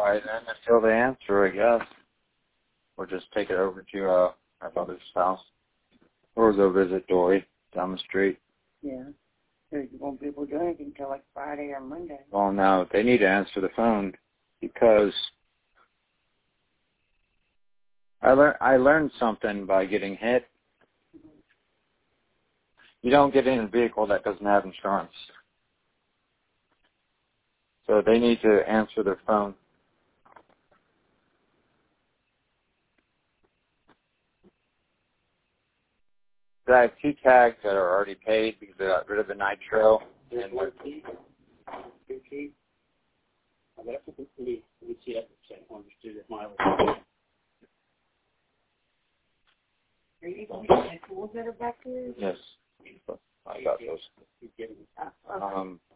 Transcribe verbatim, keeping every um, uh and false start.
right, then until they answer, I guess. Or just take it over to uh, our mother's house. Or go visit Dory down the street. Yeah. You won't be able to do anything until like Friday or Monday. Well, now they need to answer the phone because I, lear- I learned something by getting hit. Mm-hmm. You don't get in a vehicle that doesn't have insurance. So they need to answer their phone. I have two tags that are already paid because they got rid of the nitro. And one key. Two keys. That's what we we see that percent understood at my level. Are you going to get the tools that are back there? Yes. I got those. Oh, okay. Um,